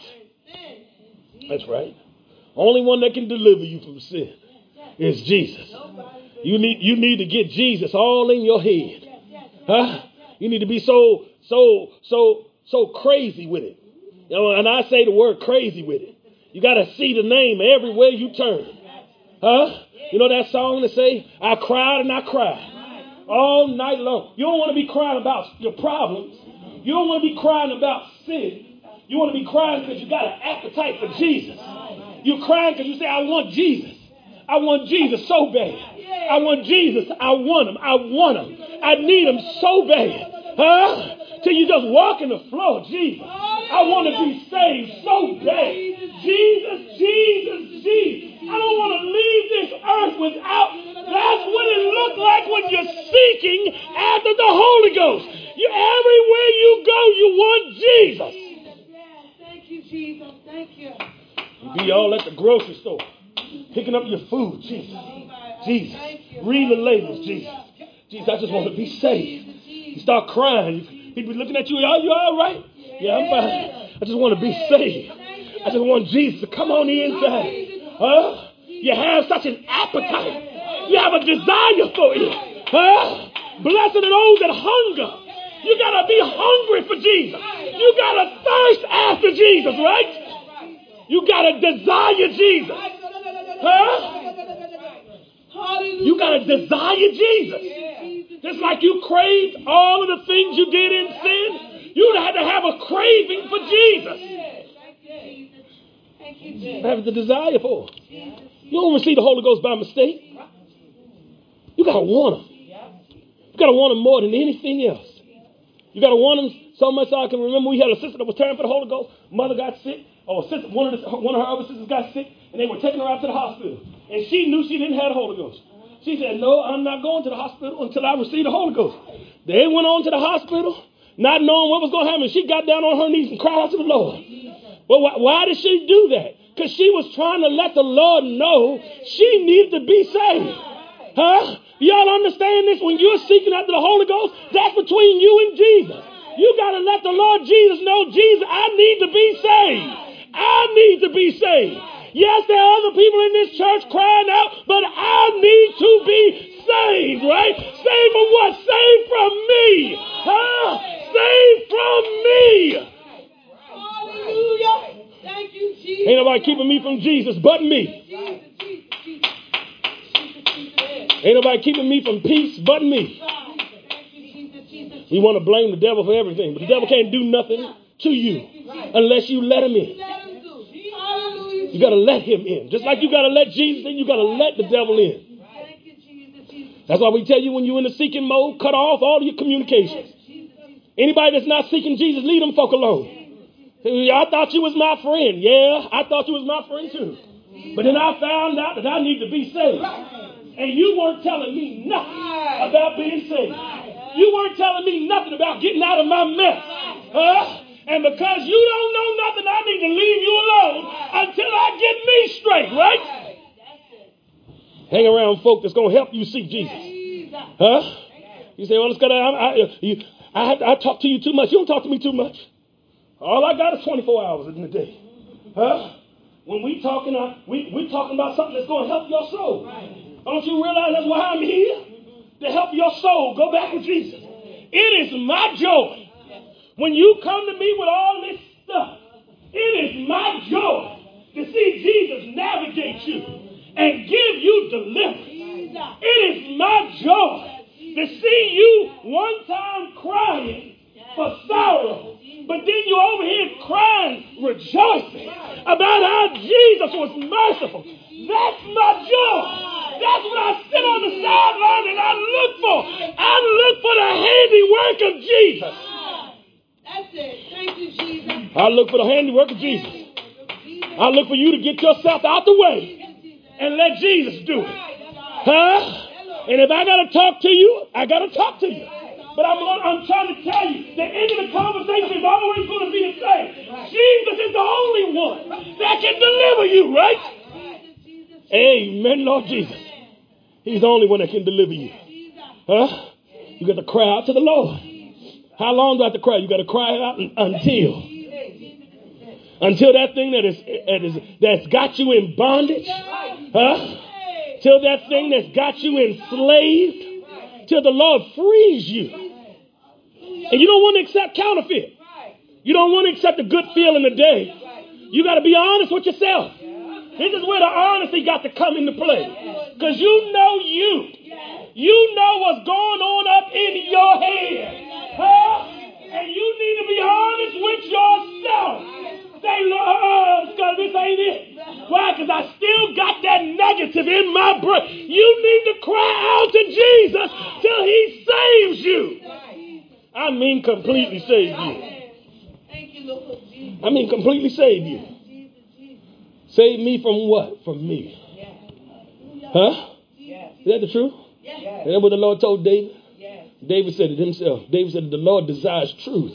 That's right. Only one that can deliver you from sin is Jesus. You need you need to get Jesus all in your head. Huh? You need to be so, so, so, so crazy with it. You know, and I say the word crazy with it. You got to see the name everywhere you turn. Huh? You know that song that say, I cried and I cried all night long. You don't want to be crying about your problems. You don't want to be crying about sin. You want to be crying because you got an appetite for Jesus. You're crying because you say, I want Jesus. I want Jesus so bad. I want Jesus. I want him. I want him. I need him so bad. Huh? Till you just walk in the floor. Jesus. I want to be saved so bad. Jesus, Jesus, Jesus. I don't want to leave this earth without. That's what it looked like when you're seeking after the Holy Ghost. You, everywhere you go, you want Jesus. Thank you, Jesus. Thank you. You be all at the grocery store, picking up your food. Jesus. Jesus. Read the labels. Jesus. Jesus, I just want to be saved. You start crying. People looking at you. Are you all right? Yeah, I'm fine. I just want to be saved. I just want Jesus to come on the inside. Huh? You have such an appetite. You have a desire for it. Huh? Blessed are those that hunger. You got to be hungry for Jesus. You got to thirst after Jesus, right? You got to desire Jesus. Huh? You got to desire Jesus. Just like you craved all of the things you did in sin, you had to have a craving for Jesus. Have the desire for him. You don't receive the Holy Ghost by mistake. You got to want him. You got to want him more than anything else. You got to want him so much so I can remember we had a sister that was praying for the Holy Ghost. Mother got sick. Or a sister, one, of the, one of her other sisters got sick. And they were taking her out to the hospital. And she knew she didn't have the Holy Ghost. She said, no, I'm not going to the hospital until I receive the Holy Ghost. They went on to the hospital, not knowing what was going to happen. She got down on her knees and cried out to the Lord. Well, why, why did she do that? Because she was trying to let the Lord know she needed to be saved. Huh? Y'all understand this? When you're seeking after the Holy Ghost, that's between you and Jesus. You got to let the Lord Jesus know, Jesus, I need to be saved. I need to be saved. Yes, there are other people in this church crying out, but I need to be saved, right? Saved from what? Saved from me. Huh? Saved from me. Hallelujah. Thank you, Jesus. Ain't nobody keeping me from Jesus but me. Ain't nobody keeping me from peace but me. We want to blame the devil for everything, but the devil can't do nothing to you unless you let him in. You got to let him in. Just like you got to let Jesus in, you got to let the devil in. That's why we tell you when you're in the seeking mode, cut off all your communications. Anybody that's not seeking Jesus, leave them folk alone. I thought you was my friend. Yeah, I thought you was my friend too. But then I found out that I need to be saved. And you weren't telling me nothing about being saved. You weren't telling me nothing about getting out of my mess. Huh? And because you don't know nothing, I need to leave you alone until I get me straight, right? Hang around folk that's going to help you see Jesus. Huh? You say, well, it's got to, I, I, you, I, I talk to you too much. You don't talk to me too much. All I got is twenty-four hours in the day. Huh? When we talking, uh, we we talking about something that's going to help your soul. Don't you realize that's why I'm here? To help your soul go back with Jesus. It is my joy. When you come to me with all this stuff, it is my joy to see Jesus navigate you and give you deliverance. It is my joy to see you one time crying for sorrow, but then you're over here crying, rejoicing about how Jesus was merciful. That's my joy. That's what I sit on the sideline and I look for. I look for the handiwork of Jesus. That's it. Thank you, Jesus. I look for the handiwork of Jesus. I look for you to get yourself out the way and let Jesus do it. Huh? And if I got to talk to you, I got to talk to you. But I'm, I'm trying to tell you, the end of the conversation is always going to be the same. Jesus is the only one that can deliver you, right? Amen, Lord Jesus. He's the only one that can deliver you. Huh? You got to cry out to the Lord. How long do I have to cry? You got to cry out until. Until that thing that is, that is that's got you in bondage. Huh? Till that thing that's got you enslaved. Till the Lord frees you. And you don't want to accept counterfeit. You don't want to accept a good feeling today. You got to be honest with yourself. This is where the honesty got to come into play. Because you know you. You know what's going on up in your head. Huh? And you need to be honest with yourself. Say, Lord, because this ain't it. Why? Because I still got that negative in my brain. You need to cry out to Jesus till he saves you. I mean completely save you. I mean completely save you. Save me from what? From me. Huh? Is that the truth? Is that what the Lord told David? David said it himself. David said the Lord desires truth.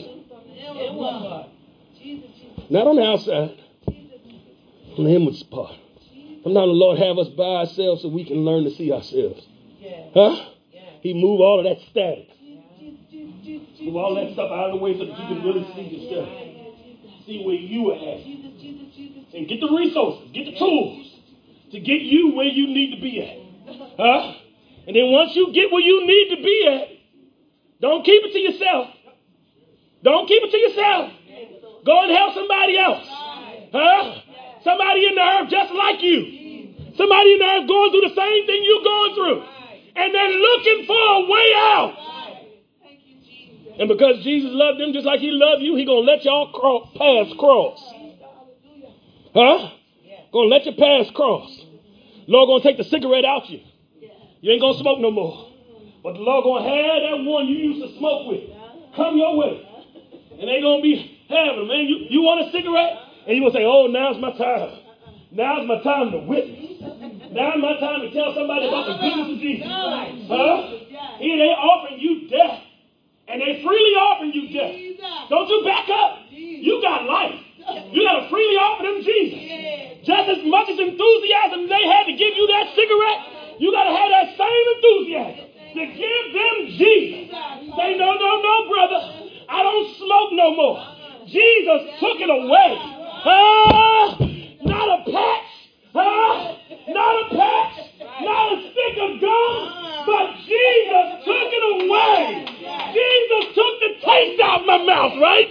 Not on the outside. On the inward part. Sometimes the Lord have us by ourselves so we can learn to see ourselves. Huh? He move all of that static. Move all that stuff out of the way so that you can really see yourself. See where you are at. And get the resources, get the tools to get you where you need to be at. Huh? And then once you get where you need to be at, don't keep it to yourself. Don't keep it to yourself. Go and help somebody else. Huh? Somebody in the earth just like you. Somebody in the earth going through the same thing you're going through. And they're looking for a way out. And because Jesus loved them just like he loved you, he's going to let y'all cross, paths cross. Huh? Going to let your paths cross. Lord going to take the cigarette out you. You ain't going to smoke no more. But the Lord going to have that one you used to smoke with come your way. And they going to be having, man, you, you want a cigarette? And you going to say, oh, now's my time. Now's my time to witness. Now's my time to tell somebody about the goodness of Jesus. Huh? Here they offering you death. And they freely offering you death. Don't you back up. You got life. You got to freely offer them Jesus. Just as much as enthusiasm they had to give you that cigarette, you got to have that same enthusiasm to give them Jesus. Say, no, no, no, brother. I don't smoke no more. Jesus took it away. Ah, not a patch. Ah, not a patch. Not a stick of gum. But Jesus took it away. Jesus took the taste out of my mouth, right?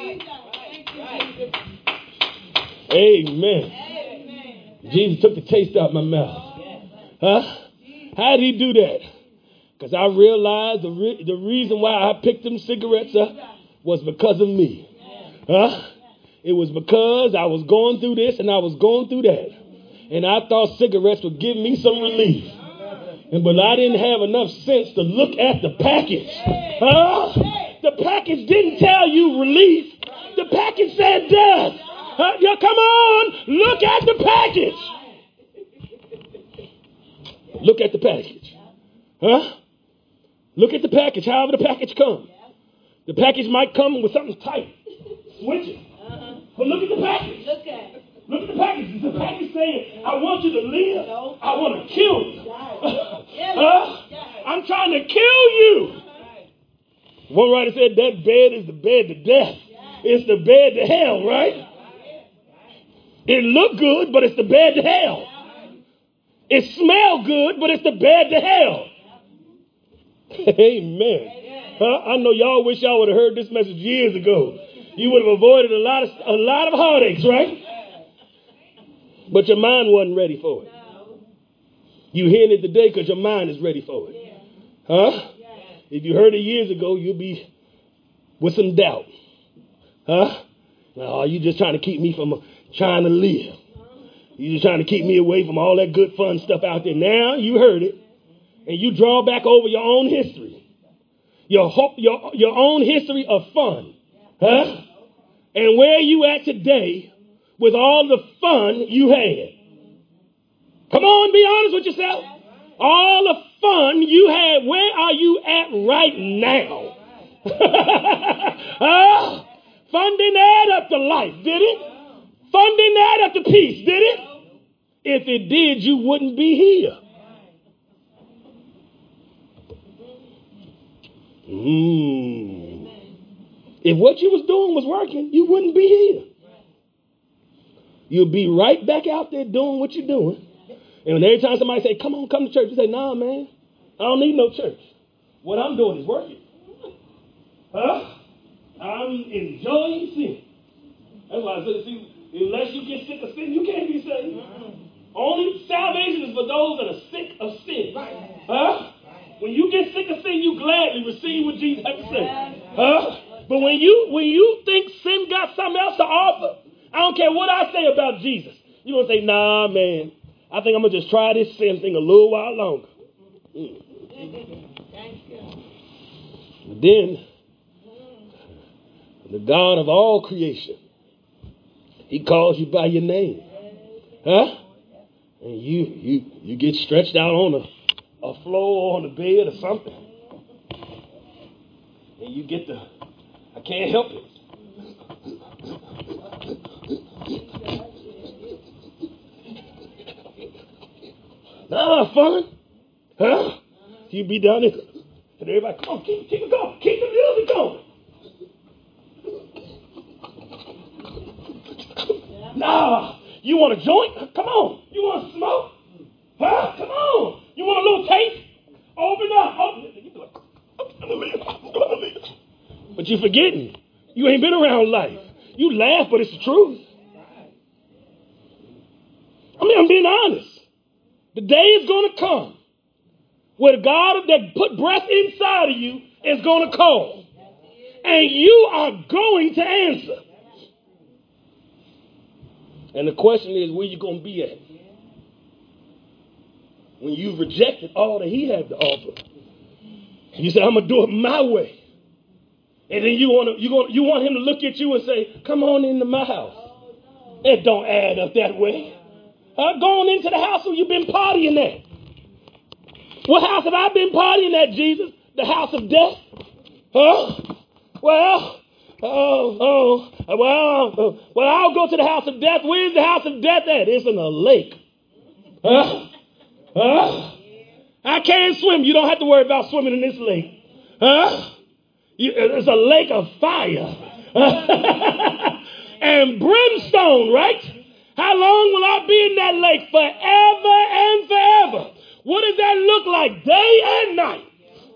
Amen. Jesus took the taste out of my mouth. Huh? How did he do that? Because I realized the, re- the reason why I picked them cigarettes up was because of me. Huh? It was because I was going through this and I was going through that. And I thought cigarettes would give me some relief. And but I didn't have enough sense to look at the package. Huh? The package didn't tell you relief. The package said death. Huh? Yeah, come on. Look at the package. Look at the package. Huh? Look at the package, however the package comes. The package might come with something tight. Switch it. Uh-huh. But look at the package. Look at it. Look at the package. The package saying, I want you to live. No. I want to kill you. Huh? I'm trying to kill you. One writer said that bed is the bed to death. It's the bed to hell, right? It look good, but it's the bed to hell. It smell good, but it's the bed to hell. Amen. Huh? I know y'all wish y'all would have heard this message years ago. You would have avoided a lot of a lot of heartaches, right? But your mind wasn't ready for it. You hearing it today because your mind is ready for it. Huh? If you heard it years ago, you'll be with some doubt. Huh? Oh, you just trying to keep me from trying to live. You just trying to keep me away from all that good fun stuff out there. Now you heard it, and you draw back over your own history, your hope, your your own history of fun, huh? And where you at today with all the fun you had? Come on, be honest with yourself. All the fun you had, where are you at right now? uh, fun didn't add up to life, did it? Fun didn't add up to peace, did it? If it did, you wouldn't be here. Mm. If what you was doing was working, you wouldn't be here. You'll be right back out there doing what you're doing. And every time somebody say, come on, come to church, you say, nah, man, I don't need no church. What I'm doing is working. Huh? I'm enjoying sin. That's why I said, see, unless you get sick of sin, you can't be saved. Only salvation is for those that are sick of sin. Huh? When you get sick of sin, you gladly receive what Jesus has to say. Huh? But when you when you think sin got something else to offer, I don't care what I say about Jesus. You're going to say, nah, man, I think I'm going to just try this sin thing a little while longer. Mm. Then, the God of all creation, he calls you by your name. Huh? And you you you get stretched out on a, a floor or on a bed or something. And you get the, I can't help it. Ah, fun. Huh? You be down there. And everybody, come on, keep, keep it going. Keep the music going. Nah, you want a joint? Come on. You want to smoke? Huh? Come on. You want a little taste? Open up. Open. But you're forgetting. You ain't been around life. You laugh, but it's the truth. I mean, I'm being honest. The day is going to come where the God that put breath inside of you is going to call. And you are going to answer. And the question is, where you going to be at? When you've rejected all that he had to offer. You say, I'm going to do it my way. And then you want to, you want, you want him to look at you and say, come on into my house. It don't add up that way. Uh, going into the house where you've been partying at. What house have I been partying at, Jesus? The house of death? Huh? Well, oh, oh, well, uh, well, I'll go to the house of death. Where's the house of death at? It's in a lake. Huh? Huh? I can't swim. You don't have to worry about swimming in this lake. Huh? You, it's a lake of fire. And brimstone, right? How long will I be in that lake? Forever and forever. What does that look like? Day and night.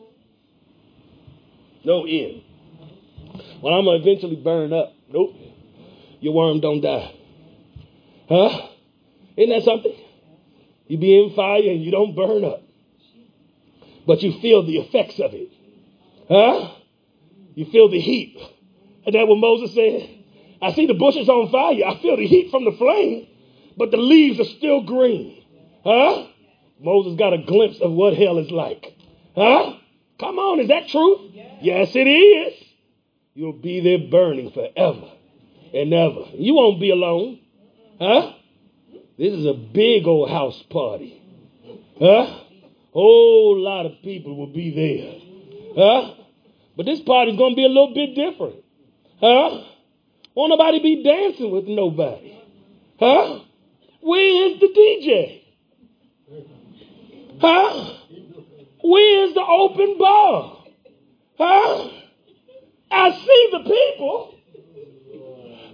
No end. Well, I'm going to eventually burn up. Nope. Your worm don't die. Huh? Isn't that something? You be in fire and you don't burn up. But you feel the effects of it. Huh? You feel the heat. Isn't that what Moses said? I see the bushes on fire. I feel the heat from the flame, but the leaves are still green. Huh? Moses got a glimpse of what hell is like. Huh? Come on, is that true? Yes, it is. You'll be there burning forever and ever. You won't be alone. Huh? This is a big old house party. Huh? Whole lot of people will be there. Huh? But this party's going to be a little bit different. Huh? Won't nobody be dancing with nobody. Huh? Where is the D J? Huh? Where is the open bar? Huh? I see the people,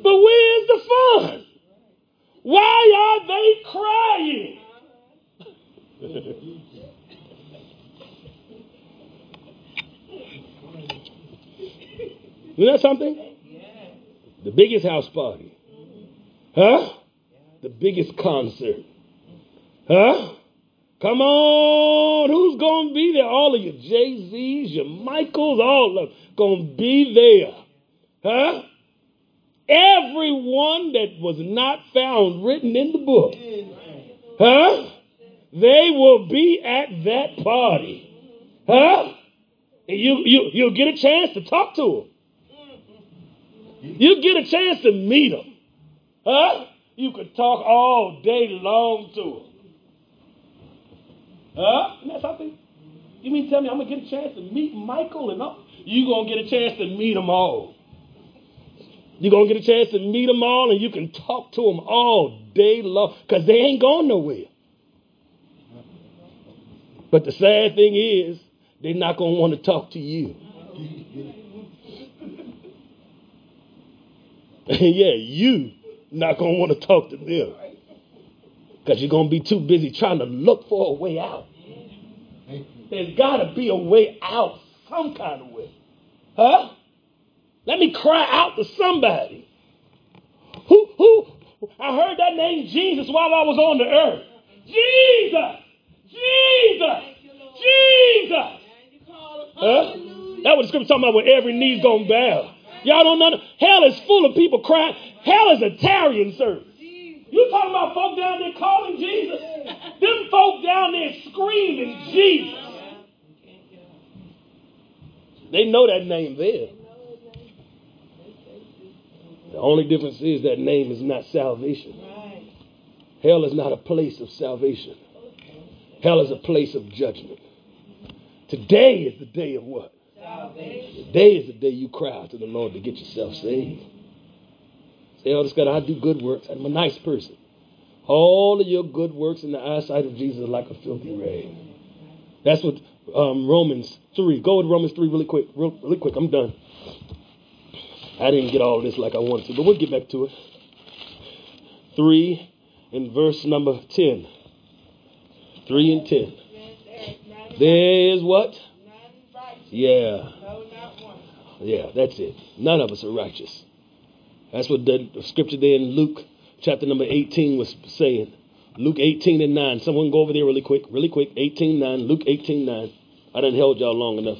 But where's the fun? Why are they crying? Isn't that something? The biggest house party. Huh? The biggest concert. Huh? Come on. Who's going to be there? All of your Jay-Z's, your Michaels, all of them going to be there. Huh? Everyone that was not found written in the book. Huh? They will be at that party. Huh? And you, you, you'll get a chance to talk to them. You'll get a chance to meet them. Huh? You could talk all day long to them. Huh? Isn't that something? You mean tell me I'm going to get a chance to meet Michael and all? You're going to get a chance to meet them all. You're going to get a chance to meet them all and you can talk to them all day long because they ain't going nowhere. But the sad thing is, they're not going to want to talk to you. Yeah, you not going to want to talk to them. Because you're going to be too busy trying to look for a way out. There's got to be a way out some kind of way. Huh? Let me cry out to somebody. Who, who? I heard that name Jesus while I was on the earth. Jesus! Jesus! Jesus! Huh? That's what the scripture talking about when every knee's going to bow. Y'all don't know. Hell is full of people crying. Hell is a tarrying service. You talking about folk down there calling Jesus? Them folk down there screaming Jesus. They know that name there. The only difference is that name is not salvation. Hell is not a place of salvation. Hell is a place of judgment. Today is the day of what? Salvation. Today is the day you cry out to the Lord to get yourself saved. Say, oh, God, I do good works. I'm a nice person. All of your good works in the eyesight of Jesus are like a filthy rag. That's what um, Romans three. Go with Romans three really quick. Real, really quick. I'm done. I didn't get all of this like I wanted to, but we'll get back to it. three and verse number ten. three and ten. There is what? Yeah. Yeah, that's it. None of us are righteous. That's what the scripture there in Luke chapter number eighteen was saying. Luke eighteen and nine. Someone go over there really quick, really quick. eighteen nine. Luke eighteen nine. I done held y'all long enough.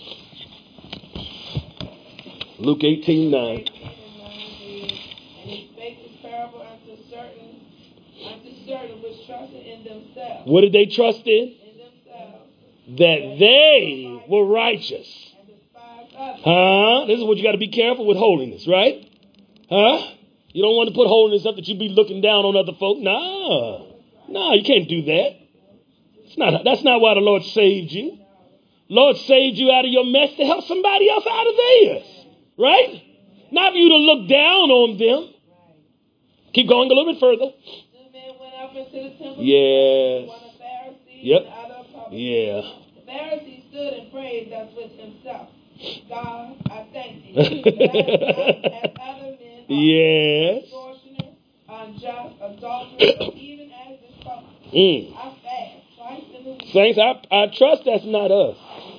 Luke eighteen nine. And he spake this parable unto certain, unto certain which trusted in themselves. What did they trust in? In themselves. That they were righteous. And despised others. Huh? This is what you got to be careful with holiness, right? Huh? You don't want to put holiness up that you be looking down on other folk. Nah. Nah, you can't do that. It's not, that's not why the Lord saved you. Lord saved you out of your mess to help somebody else out of theirs. Right? Not for you to look down on them. Keep going a little bit further. Two men went up into the temple. Yes. One a Pharisee Yep. and the other a publican. Yeah. The Pharisee stood and prayed thus with himself. God, I thank thee that I am not as other men are, Yes. extortioners, unjust, adulterers, even as this publican. Mm. I fast twice in the week. Saints, I, I trust that's not us.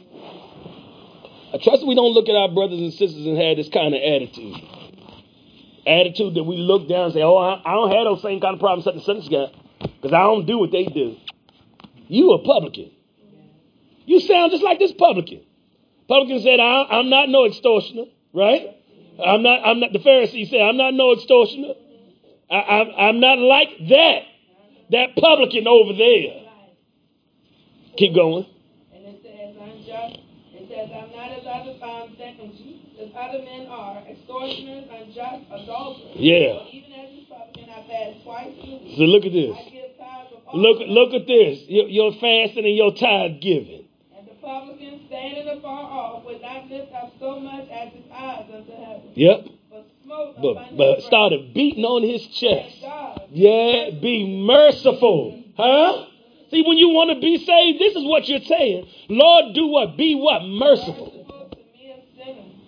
I trust we don't look at our brothers and sisters and have this kind of attitude. Attitude that we look down and say, oh, I, I don't have those same kind of problems such and such got because I don't do what they do. You a publican. You sound just like this publican. Publican said, I, I'm not no extortioner, right? I'm not, I'm not, the Pharisee said, I'm not no extortioner. I, I, I'm not like that, that publican over there. Keep going. And it says, unjust. It says, I'm not as other, um, as other men are, extortioners, unjust, adulterers. Yeah. Even as this publican, I fast twice a week. So look at this. I give tithes of all Look, my look at this. Your, your fasting and your tithe giving. And the publican, standing afar off, would not lift up so much as his eyes unto heaven. Yep. But smote But, upon but his started beating on his breast. chest. And God, Yeah, be merciful. Huh? See, when you want to be saved, this is what you're saying. Lord, do what? Be what? Merciful. merciful to me a sinner.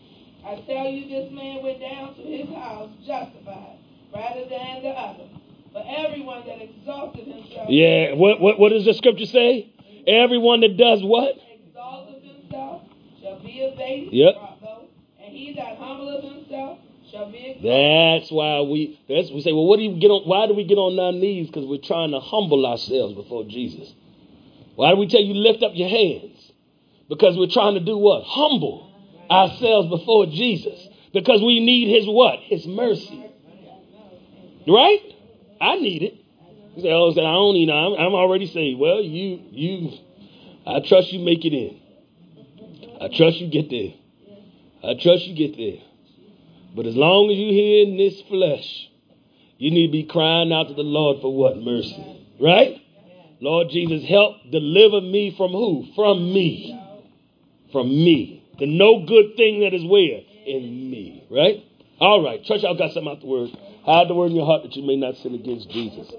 I tell you, this man went down to his house justified rather than the other. For everyone that exalted himself. Yeah, what what what does the scripture say? Everyone that does what? Exalted himself shall be abased. Yep. And he that humbleth himself shall be exalted. That's why we that's we say, well, what do you get on why do we get on our knees? Because we're trying to humble ourselves before Jesus. Why do we tell you lift up your hands? Because we're trying to do what? Humble ourselves before Jesus. Because we need his what? His mercy. Right? I need it. You say, oh, I don't need it. I'm, I'm already saved. Well, you, you, I trust you make it in. I trust you get there. I trust you get there. But as long as you're here in this flesh, you need to be crying out to the Lord for what? Mercy. Right? Lord Jesus, help deliver me from who? From me. From me. The no good thing that is where? In me. Right? All right. Church, y'all got something out the word. Hide the word in your heart that you may not sin against Jesus.